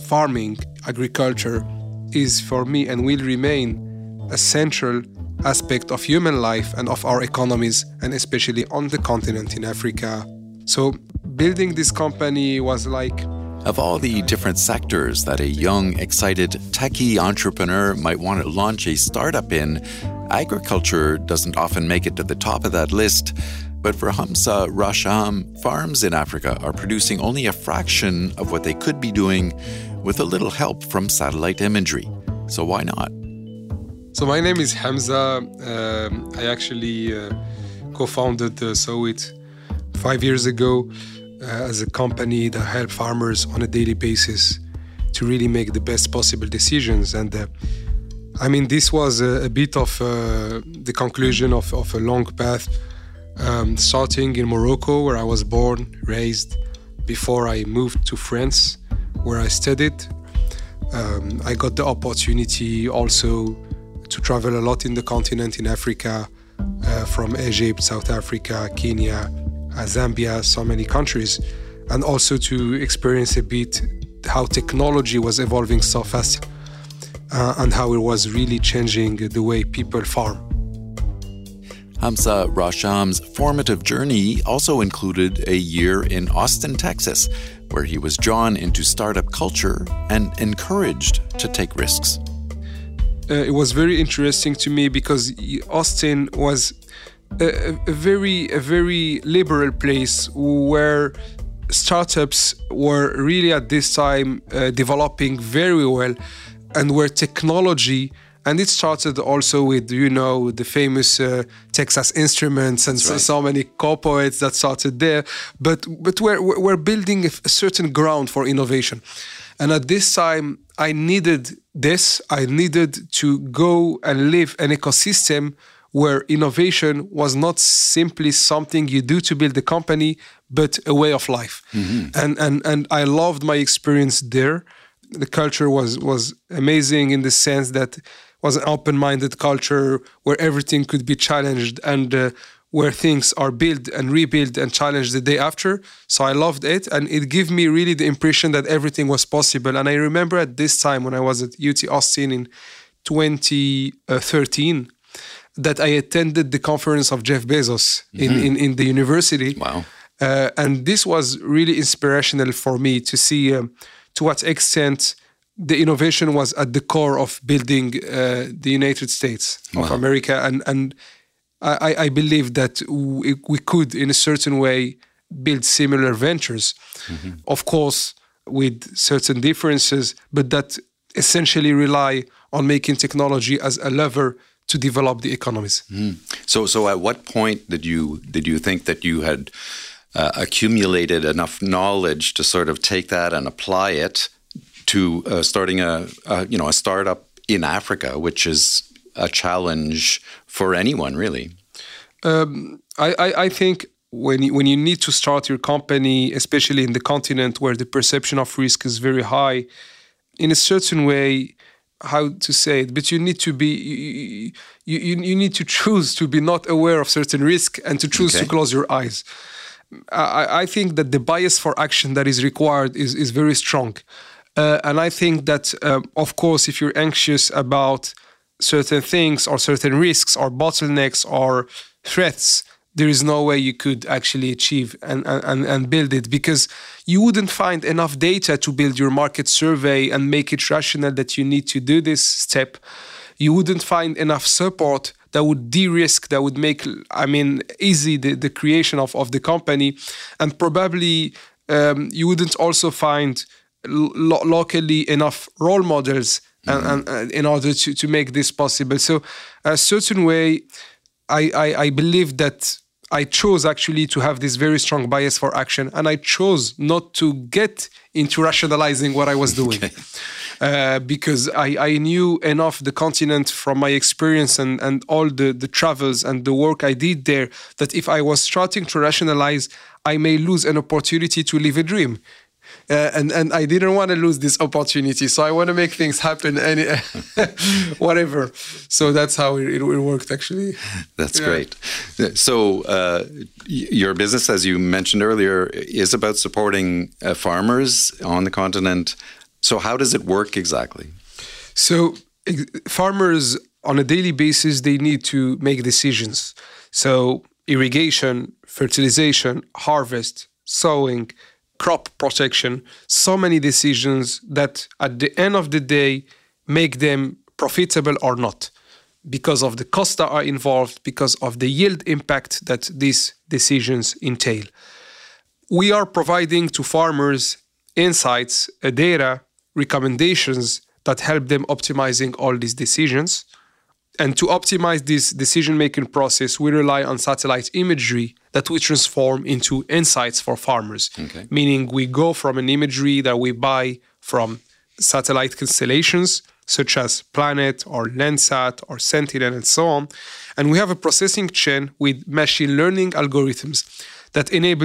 farming, agriculture is for me and will remain a central aspect of human life and of our economies, and especially on the continent in Africa. So building this company was like... Of all the different sectors that a young, excited, techie entrepreneur might want to launch a startup in, agriculture doesn't often make it to the top of that list. But for Hamza Rasham, farms in Africa are producing only a fraction of what they could be doing with a little help from satellite imagery. So why not? So my name is Hamza. I actually co-founded Sowit 5 years ago as a company that helps farmers on a daily basis to really make the best possible decisions. And this was a bit of the conclusion of a long path, starting in Morocco, where I was born, raised, before I moved to France, where I studied. I got the opportunity also to travel a lot in the continent in Africa, from Egypt, South Africa, Kenya, Zambia, so many countries, and also to experience a bit how technology was evolving so fast and how it was really changing the way people farm. Hamza Rasham's formative journey also included a year in Austin, Texas, where he was drawn into startup culture and encouraged to take risks. It was very interesting to me because Austin was a very liberal place where startups were really at this time developing very well, and where technology, and it started also with, the famous Texas Instruments and so many corporates that started there, but we're building a certain ground for innovation. And at this time, I needed to go and live an ecosystem where innovation was not simply something you do to build a company, but a way of life. Mm-hmm. And I loved my experience there. The culture was amazing in the sense that it was an open-minded culture where everything could be challenged and where things are built and rebuilt and challenged the day after. So I loved it, and it gave me really the impression that everything was possible. And I remember at this time when I was at UT Austin in 2013, that I attended the conference of Jeff Bezos in the university. Wow. And this was really inspirational for me to see to what extent the innovation was at the core of building the United States of America. And I believe that we could, in a certain way, build similar ventures. Mm-hmm. Of course, with certain differences, but that essentially rely on making technology as a lever to develop the economies. Mm. So at what point did you think that you had accumulated enough knowledge to sort of take that and apply it to starting a startup in Africa, which is a challenge for anyone, really? I think when you need to start your company, especially in the continent where the perception of risk is very high, in a certain way, how to say it, but you need to be, you need to choose to be not aware of certain risk and to choose to close your eyes. I think that the bias for action that is required is very strong. And I think that, of course, if you're anxious about certain things or certain risks or bottlenecks or threats, there is no way you could actually achieve and build it, because you wouldn't find enough data to build your market survey and make it rational that you need to do this step. You wouldn't find enough support that would de-risk, that would make, easy the creation of the company. And probably you wouldn't also find locally enough role models and in order to make this possible. So a certain way, I believe that I chose actually to have this very strong bias for action, and I chose not to get into rationalizing what I was doing. Because I knew enough the continent from my experience and all the travels and the work I did there, that if I was starting to rationalize, I may lose an opportunity to live a dream. And I didn't want to lose this opportunity, so I want to make things happen, whatever. So that's how it worked, actually. That's great. So your business, as you mentioned earlier, is about supporting farmers on the continent. So how does it work exactly? So farmers on a daily basis, they need to make decisions. So irrigation, fertilization, harvest, sowing, crop protection, so many decisions that at the end of the day make them profitable or not, because of the costs that are involved, because of the yield impact that these decisions entail. We are providing to farmers insights, data, recommendations that help them optimizing all these decisions. And to optimize this decision-making process, we rely on satellite imagery that we transform into insights for farmers. Okay. Meaning we go from an imagery that we buy from satellite constellations, such as Planet or Landsat or Sentinel and so on. And we have a processing chain with machine learning algorithms that enable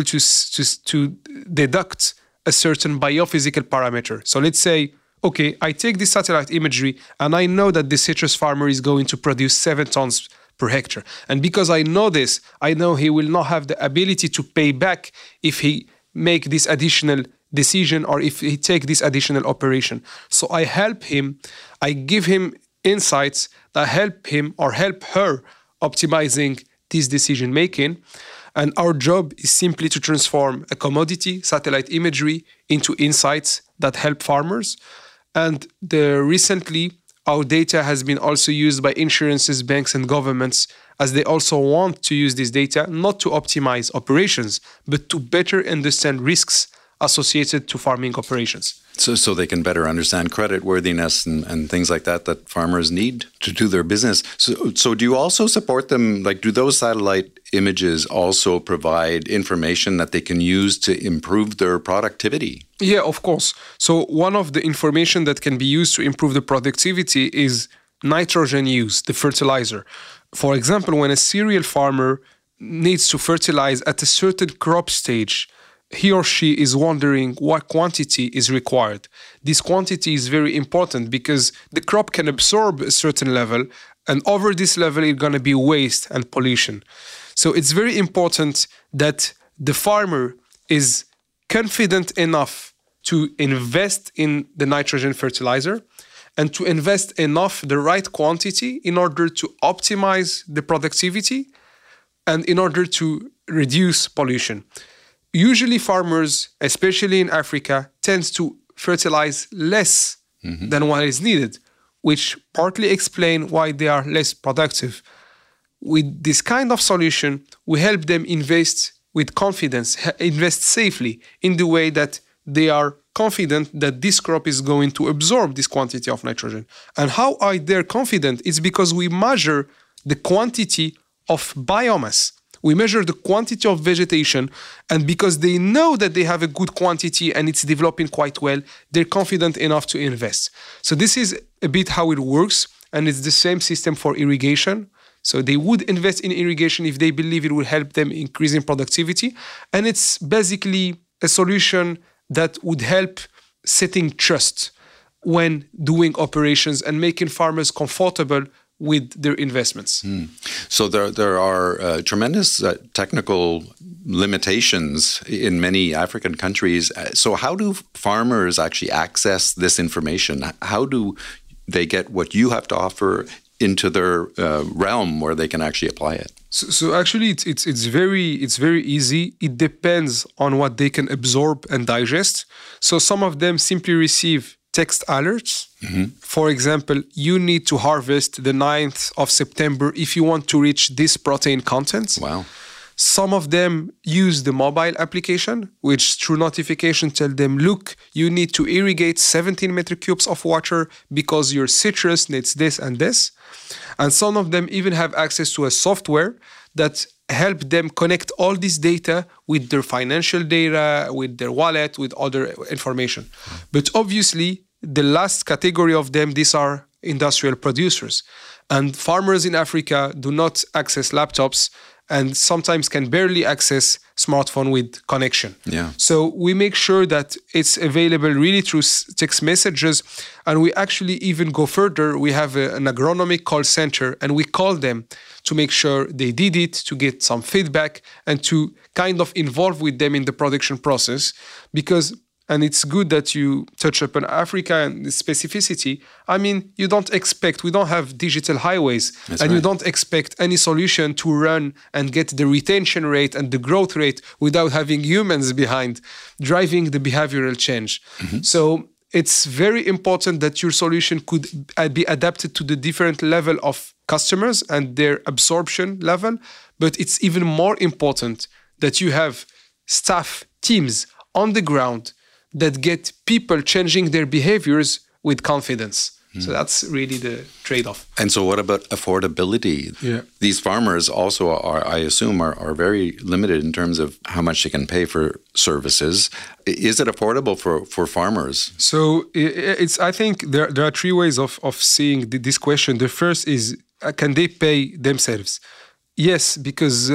to deduct a certain biophysical parameter. So let's say, okay, I take this satellite imagery and I know that the citrus farmer is going to produce 7 tons per hectare. And because I know this, I know he will not have the ability to pay back if he make this additional decision or if he take this additional operation. So I help him, I give him insights that help him or help her optimizing this decision making. And our job is simply to transform a commodity, satellite imagery, into insights that help farmers. And recently, our data has been also used by insurances, banks, and governments, as they also want to use this data not to optimize operations, but to better understand risks associated to farming operations. So they can better understand creditworthiness and things like that farmers need to do their business. So do you also support them? Like, do those satellite images also provide information that they can use to improve their productivity? Yeah, of course. So one of the information that can be used to improve the productivity is nitrogen use, the fertilizer. For example, when a cereal farmer needs to fertilize at a certain crop stage, he or she is wondering what quantity is required. This quantity is very important because the crop can absorb a certain level, and over this level, it's going to be waste and pollution. So it's very important that the farmer is confident enough to invest in the nitrogen fertilizer and to invest enough the right quantity in order to optimize the productivity and in order to reduce pollution. Usually farmers, especially in Africa, tend to fertilize less than what is needed, which partly explain why they are less productive. With this kind of solution, we help them invest with confidence, invest safely in the way that they are confident that this crop is going to absorb this quantity of nitrogen. And how are they confident? It's because we measure the quantity of biomass. We measure the quantity of vegetation, and because they know that they have a good quantity and it's developing quite well, they're confident enough to invest. So this is a bit how it works, and it's the same system for irrigation. So they would invest in irrigation if they believe it will help them increase in productivity. And it's basically a solution that would help setting trust when doing operations and making farmers comfortable with their investments. So there are tremendous technical limitations in many African countries. So how do farmers actually access this information? How do they get what you have to offer into their realm where they can actually apply it? So actually, it's very easy. It depends on what they can absorb and digest. So some of them simply receive text alerts. For example, you need to harvest the 9th of September if you want to reach this protein content. Wow. Some of them use the mobile application, which through notification tell them, look, you need to irrigate 17 metric cubes of water because your citrus needs this and this. And some of them even have access to a software that help them connect all this data with their financial data, with their wallet, with other information. But obviously, the last category of them, these are industrial producers. And farmers in Africa do not access laptops and sometimes can barely access smartphone with connection. Yeah. So we make sure that it's available really through text messages. And we actually even go further. We have an agronomic call center and we call them to make sure they did it, to get some feedback and to kind of involve with them in the production process. Because and it's good that you touch upon Africa and the specificity. I mean, we don't have digital highways, you don't expect any solution to run and get the retention rate and the growth rate without having humans behind driving the behavioral change. So it's very important that your solution could be adapted to the different level of customers and their absorption level. But it's even more important that you have staff teams on the ground that get people changing their behaviors with confidence. So that's really the trade-off. And so what about affordability? Yeah. These farmers also I assume, are very limited in terms of how much they can pay for services. Is it affordable for farmers? So I think there are three ways of seeing this question. The first is, can they pay themselves? Yes, because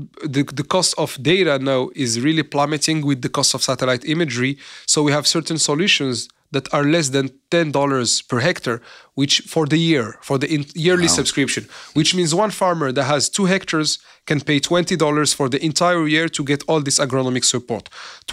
the cost of data now is really plummeting with the cost of satellite imagery. So we have certain solutions that are less than $10 per hectare, which for the year, for the yearly subscription, which means one farmer that has 2 hectares can pay $20 for the entire year to get all this agronomic support.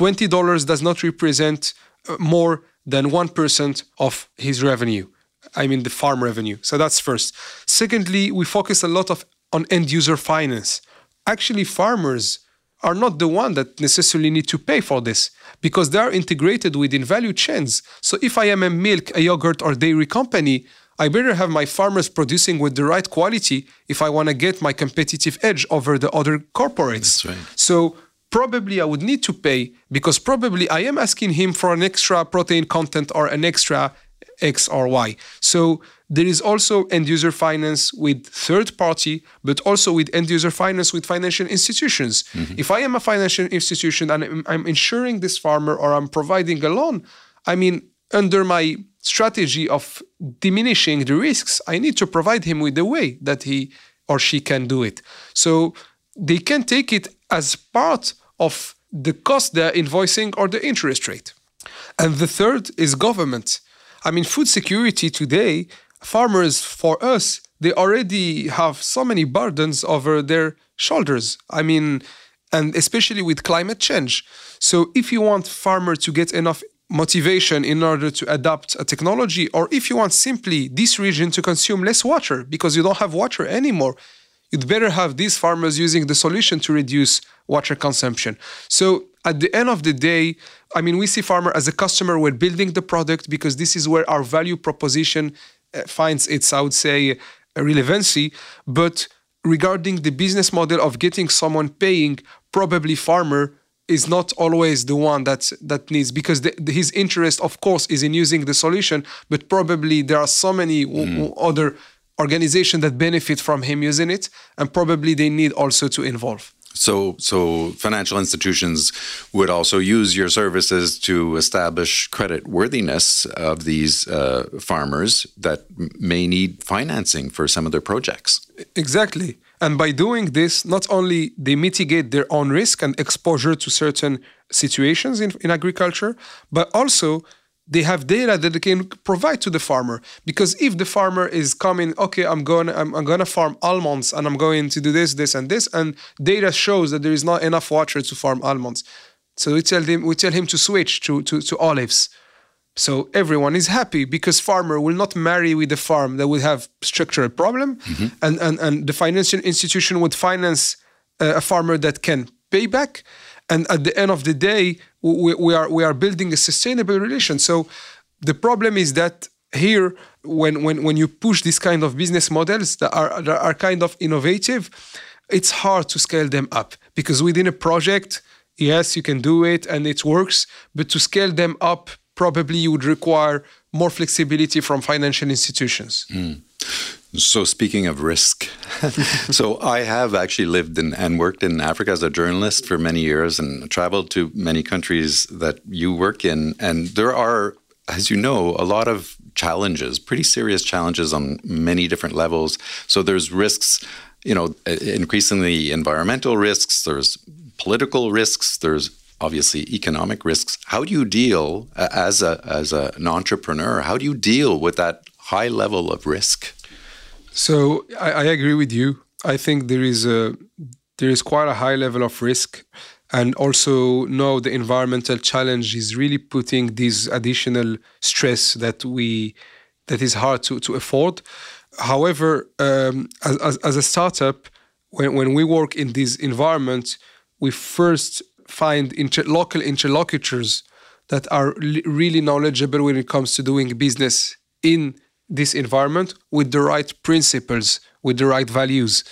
$20 does not represent more than 1% of his revenue. I mean, the farm revenue. So that's first. Secondly, we focus a lot on end-user finance. Actually, farmers are not the one that necessarily need to pay for this because they are integrated within value chains. So if I am a milk, a yogurt, or dairy company, I better have my farmers producing with the right quality if I want to get my competitive edge over the other corporates. That's right. So probably I would need to pay because probably I am asking him for an extra protein content or an extra X or Y. So there is also end-user finance with third party, but also with end-user finance with financial institutions. If I am a financial institution and I'm insuring this farmer or I'm providing a loan, I mean, under my strategy of diminishing the risks, I need to provide him with the way that he or she can do it. So they can take it as part of the cost they're invoicing or the interest rate. And the third is government. I mean, food security today, farmers, for us, they already have so many burdens over their shoulders. I mean, and especially with climate change. So if you want farmer to get enough motivation in order to adapt a technology, or if you want simply this region to consume less water because you don't have water anymore, you'd better have these farmers using the solution to reduce water consumption. So at the end of the day, I mean, we see farmer as a customer. We're building the product because this is where our value proposition finds its, I would say, relevancy. But regarding the business model of getting someone paying, probably farmer is not always the one that needs, because his interest, of course, is in using the solution, but probably there are so many other organizations that benefit from him using it, and probably they need also to involve. So financial institutions would also use your services to establish credit worthiness of these farmers that may need financing for some of their projects. Exactly. And by doing this, not only they mitigate their own risk and exposure to certain situations in agriculture, but also they have data that they can provide to the farmer. Because if the farmer is coming, okay, I'm gonna farm almonds and I'm going to do this, and this, and data shows that there is not enough water to farm almonds. So we tell him to switch to olives. So everyone is happy because farmer will not marry with a farm that will have structural problem, and the financial institution would finance a farmer that can pay back. And at the end of the day, we are building a sustainable relation. So the problem is that here, when you push this kind of business models that are kind of innovative, it's hard to scale them up because within a project, yes, you can do it and it works, but to scale them up, probably you would require more flexibility from financial institutions. So speaking of risk, so I have actually lived and worked in Africa as a journalist for many years and traveled to many countries that you work in. And there are, as you know, a lot of challenges, pretty serious challenges on many different levels. So there's risks, increasingly environmental risks, there's political risks, there's obviously economic risks. How do you deal as an entrepreneur? How do you deal with that high level of risk? So I agree with you. I think there is quite a high level of risk. and also know the environmental challenge is really putting this additional stress that is hard to afford. However, as a startup, when we work in this environment, we first find local interlocutors that are really knowledgeable when it comes to doing business in this environment with the right principles, with the right values.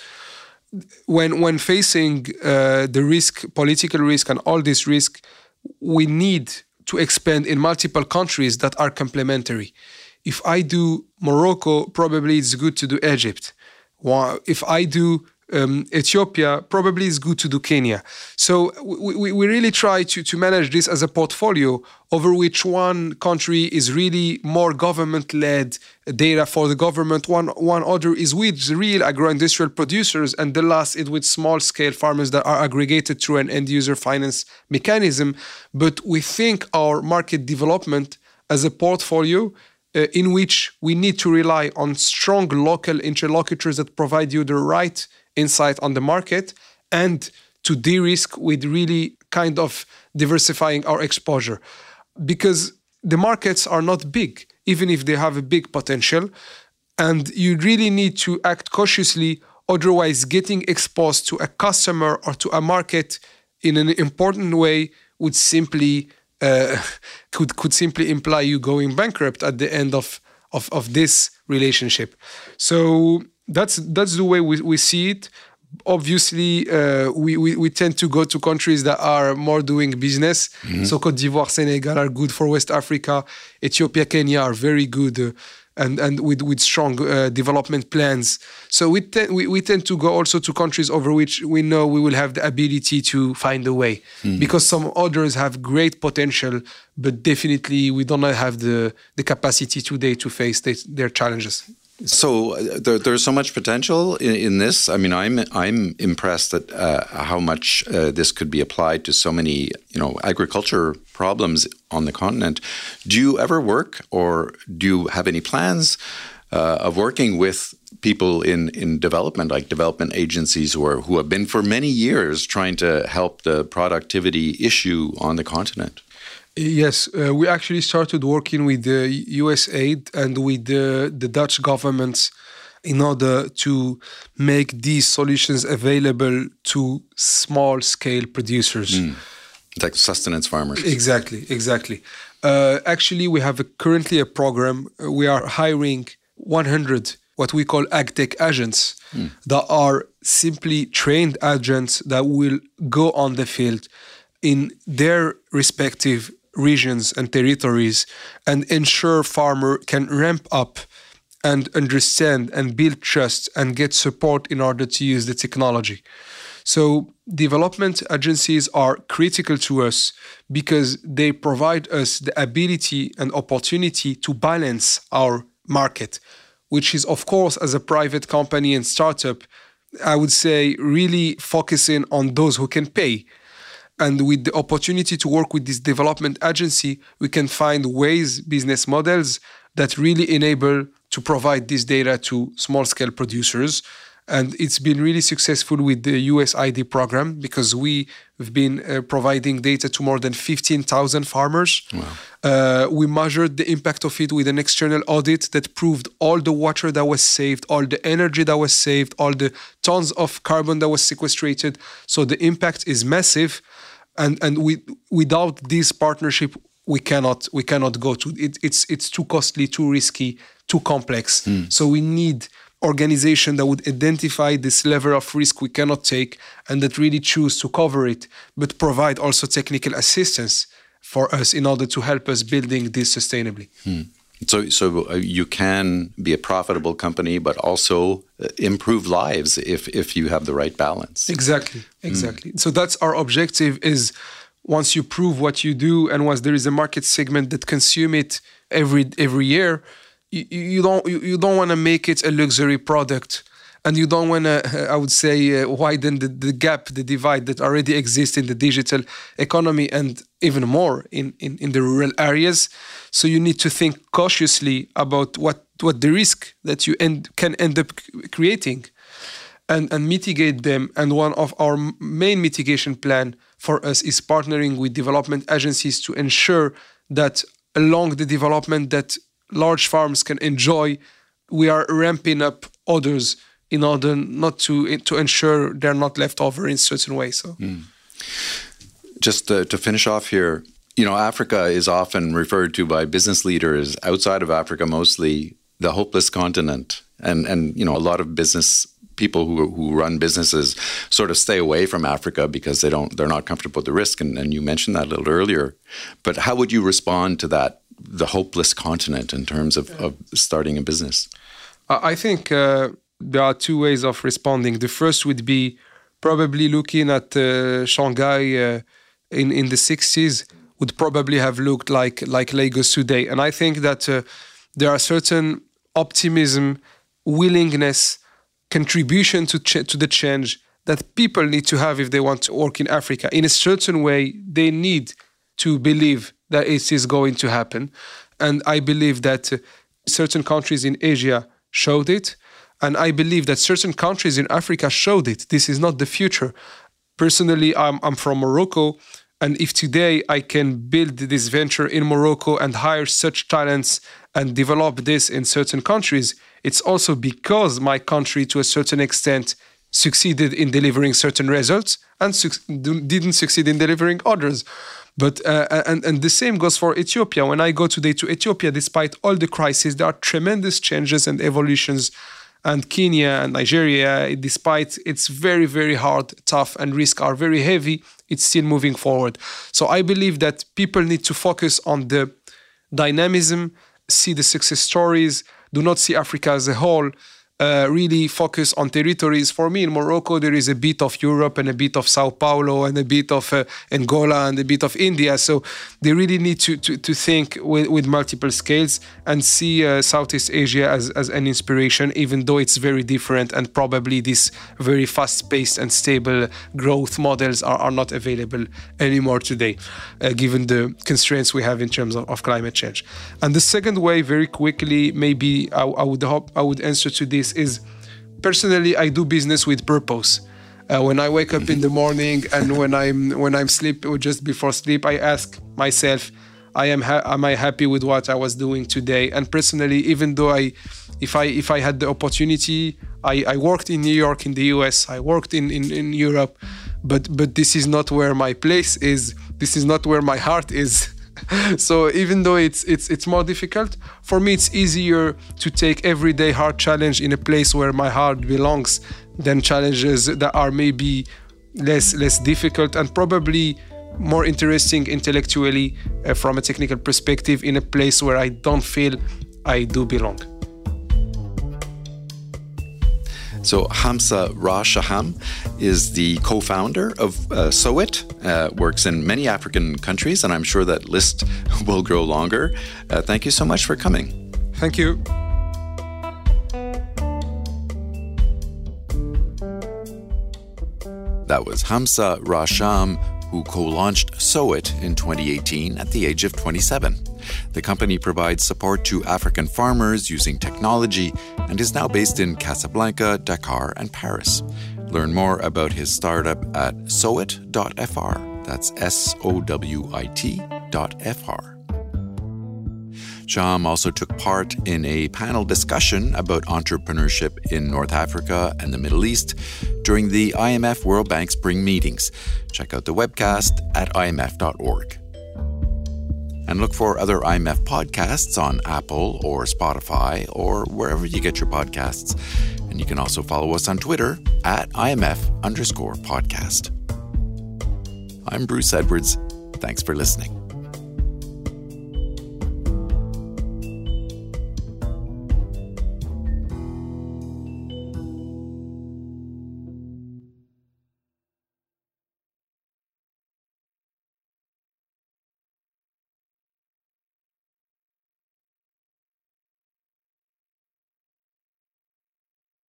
When facing the risk, political risk, and all this risk, we need to expand in multiple countries that are complementary. If I do Morocco, probably it's good to do Egypt. If I do Ethiopia, probably it's good to do Kenya. So we really try to manage this as a portfolio over which one country is really more government-led data for the government, one other is with real agro-industrial producers, and the last is with small-scale farmers that are aggregated through an end-user finance mechanism. But we think our market development as a portfolio in which we need to rely on strong local interlocutors that provide you the right insight on the market and to de-risk with really kind of diversifying our exposure. Because the markets are not big, even if they have a big potential, and you really need to act cautiously, otherwise getting exposed to a customer or to a market in an important way would simply could simply imply you going bankrupt at the end of this relationship. So that's the way we see it. Obviously, we tend to go to countries that are more doing business. Mm-hmm. So Côte d'Ivoire, Senegal are good for West Africa. Ethiopia, Kenya are very good and with strong development plans. So we tend to go also to countries over which we know we will have the ability to find a way. Mm-hmm. Because some others have great potential, but definitely we don't have the capacity today to face their challenges. So there's so much potential in this. I mean, I'm impressed at how much this could be applied to so many, agriculture problems on the continent. Do you ever work, or do you have any plans of working with people in development, like development agencies who have been for many years trying to help the productivity issue on the continent? Yes, we actually started working with the USAID and with the Dutch governments in order to make these solutions available to small-scale producers. Like sustenance farmers. Exactly. Actually, we have currently a program. We are hiring 100 what we call AgTech agents that are simply trained agents that will go on the field in their respective regions and territories and ensure farmer can ramp up and understand and build trust and get support in order to use the technology. So development agencies are critical to us because they provide us the ability and opportunity to balance our market, which is, of course, as a private company and startup, I would say really focusing on those who can pay. And with the opportunity to work with this development agency, we can find ways, business models that really enable to provide this data to small-scale producers. And it's been really successful with the USAID program because we've been providing data to more than 15,000 farmers. Wow. We measured the impact of it with an external audit that proved all the water that was saved, all the energy that was saved, all the tons of carbon that was sequestrated. So the impact is massive. And without this partnership, we cannot go to it. It's too costly, too risky, too complex. So we need organization that would identify this level of risk we cannot take and that really choose to cover it, but provide also technical assistance for us in order to help us building this sustainably. So you can be a profitable company, but also improve lives if you have the right balance. Exactly. So that's our objective is once you prove what you do and once there is a market segment that consume it every year, you don't want to make it a luxury product. And you don't want to, I would say, widen the gap, the divide that already exists in the digital economy and even more in the rural areas. So you need to think cautiously about what the risk that you can end up creating. and mitigate them. And one of our main mitigation plan for us is partnering with development agencies to ensure that along the development that large farms can enjoy, we are ramping up others in order not to ensure they're not left over in certain ways. So, Just to finish off here, Africa is often referred to by business leaders outside of Africa, mostly the hopeless continent, and a lot of business people who run businesses sort of stay away from Africa because they're not comfortable with the risk, and you mentioned that a little earlier. But how would you respond to that, the hopeless continent, in terms of starting a business? I think there are two ways of responding. The first would be probably looking at Shanghai in the 60s would probably have looked like Lagos today. And I think that there are certain optimism, willingness, contribution to the change that people need to have if they want to work in Africa. In a certain way, they need to believe that it is going to happen. And I believe that certain countries in Asia showed it. And I believe that certain countries in Africa showed it. This is not the future. Personally, I'm from Morocco. And if today I can build this venture in Morocco and hire such talents and develop this in certain countries, it's also because my country, to a certain extent, succeeded in delivering certain results and didn't succeed in delivering others. But and the same goes for Ethiopia. When I go today to Ethiopia, despite all the crises, there are tremendous changes and evolutions. And Kenya and Nigeria, despite it's very, very hard, tough, and risks are very heavy, it's still moving forward. So I believe that people need to focus on the dynamism, see the success stories, do not see Africa as a whole, really focus on territories. For me, in Morocco, there is a bit of Europe and a bit of Sao Paulo and a bit of Angola and a bit of India. So they really need to think with multiple scales and see Southeast Asia as an inspiration, even though it's very different and probably these very fast-paced and stable growth models are not available anymore today, given the constraints we have in terms of climate change. And the second way, very quickly, maybe I would answer to this is, personally, I do business with purpose. When I wake up in the morning and when I'm sleep or just before sleep, I ask myself, am I happy with what I was doing today? And personally, even though if I had the opportunity, I worked in New York, in the US, I worked in Europe, but this is not where my place is. This is not where my heart is. So even though it's more difficult, for me it's easier to take everyday hard challenge in a place where my heart belongs than challenges that are maybe less difficult and probably more interesting intellectually from a technical perspective in a place where I don't feel I do belong. So Hamza Rashaham is the co-founder of Sowit, works in many African countries, and I'm sure that list will grow longer. Thank you so much for coming. Thank you. That was Hamza Rashaham, who co-launched Sowit in 2018 at the age of 27. The company provides support to African farmers using technology and is now based in Casablanca, Dakar, and Paris. Learn more about his startup at sowit.fr. That's SOWIT.fr. Shaham also took part in a panel discussion about entrepreneurship in North Africa and the Middle East during the IMF World Bank Spring Meetings. Check out the webcast at imf.org. And look for other IMF podcasts on Apple or Spotify or wherever you get your podcasts. And you can also follow us on Twitter at IMF_podcast. I'm Bruce Edwards. Thanks for listening.